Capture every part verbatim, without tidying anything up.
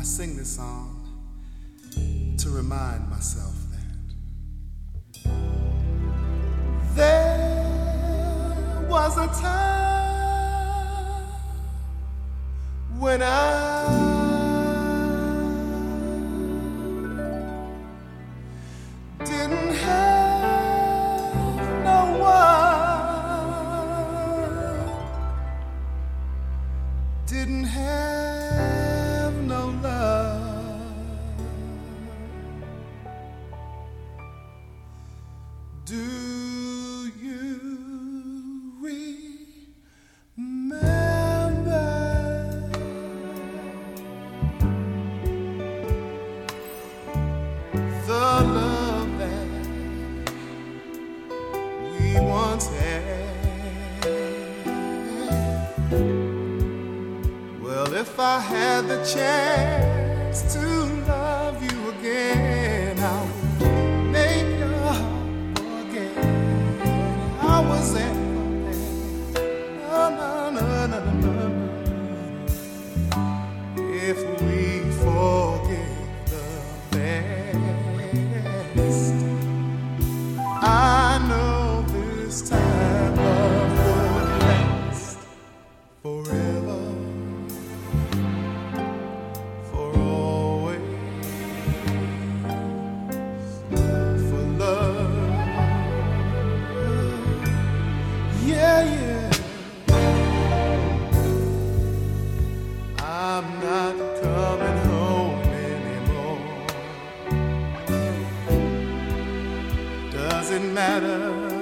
I sing this song to remind myself that there was a time when I didn't have no one, didn't have no love. Do you remember the love that we once had? Well, if I had the chance to love you again, I would make your heart forget I was ever there. No, no, no, no, no, no. If we forget the past, I know this time love would last forever. I'm not coming home anymore. Doesn't matter.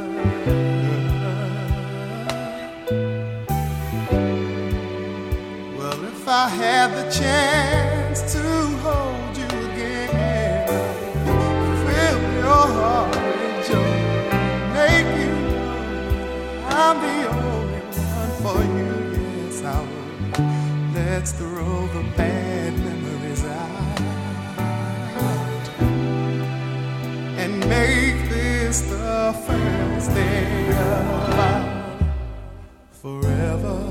Well, if I had the chance to hold you again, fill your heart with joy, make you know I'm the only one for you. Yes, I will. Let's throw the bad memories out and make this the first day of our forever,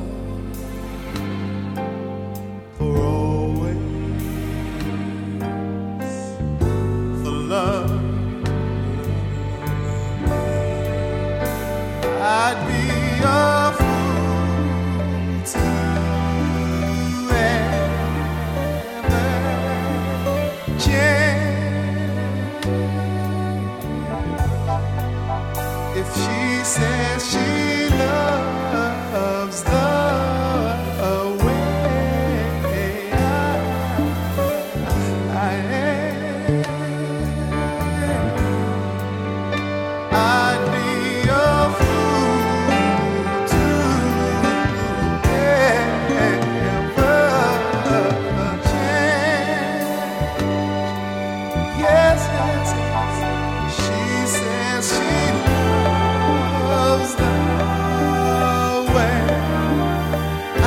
for always, for love. I'd be a fool to if she says she loves the way I, I am, I'd be a fool to ever change. Yes, yes, yes. She says she loves the way I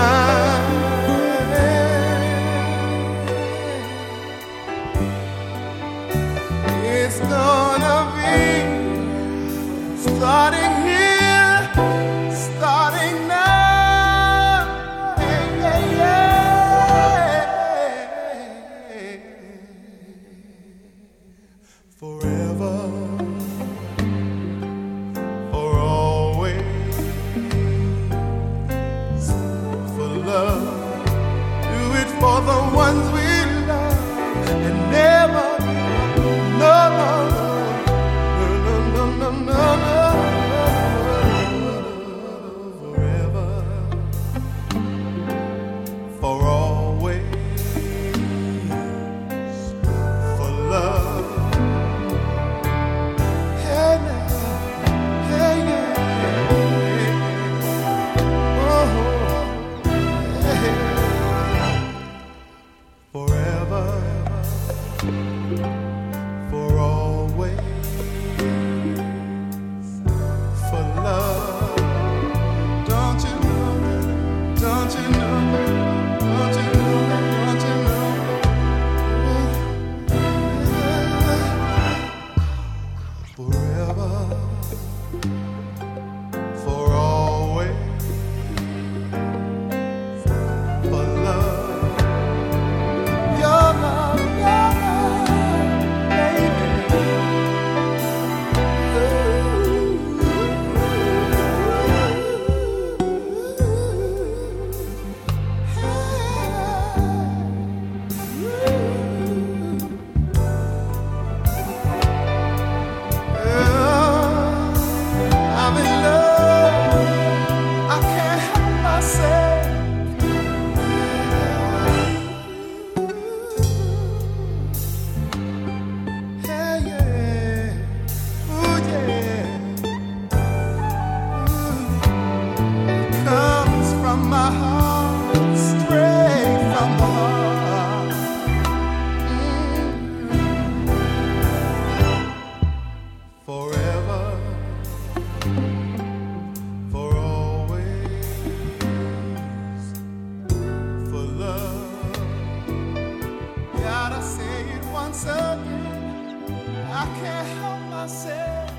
am. It's gonna be starting here, starting now. Yeah, yeah, yeah. Forever. For the ones we love and never, no, no, no, no, no, no, no, no, forever, for always, for love. Hey, hey, yeah, oh, hey. say it once again. I can't help myself.